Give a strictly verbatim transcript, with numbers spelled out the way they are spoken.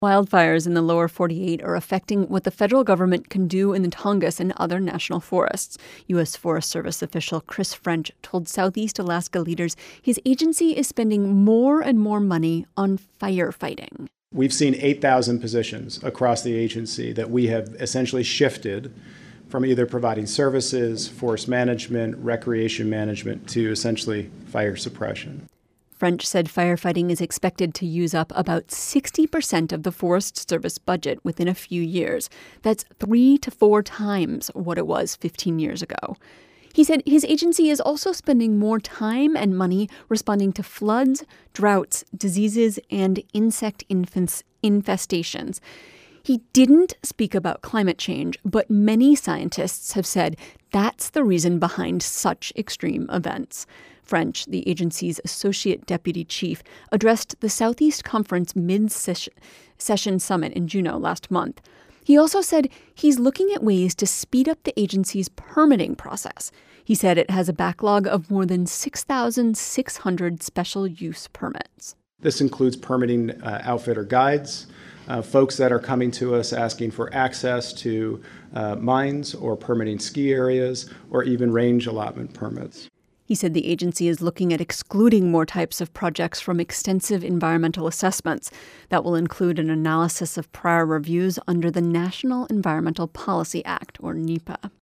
Wildfires in the lower forty-eight are affecting what the federal government can do in the Tongass and other national forests. U S. Forest Service official Chris French told Southeast Alaska leaders his agency is spending more and more money on firefighting. We've seen eight thousand positions across the agency that we have essentially shifted from either providing services, forest management, recreation management, to essentially fire suppression. French said firefighting is expected to use up about sixty percent of the Forest Service budget within a few years. That's three to four times what it was fifteen years ago. He said his agency is also spending more time and money responding to floods, droughts, diseases, and insect infest- infestations. He didn't speak about climate change, but many scientists have said that's the reason behind such extreme events. French, the agency's associate deputy chief, addressed the Southeast Conference mid-session summit in Juneau last month. He also said he's looking at ways to speed up the agency's permitting process. He said it has a backlog of more than six thousand six hundred special use permits. This includes permitting uh, outfitter guides, uh, folks that are coming to us asking for access to uh, mines or permitting ski areas, or even range allotment permits. He said the agency is looking at excluding more types of projects from extensive environmental assessments. That will include an analysis of prior reviews under the National Environmental Policy Act, or NEPA.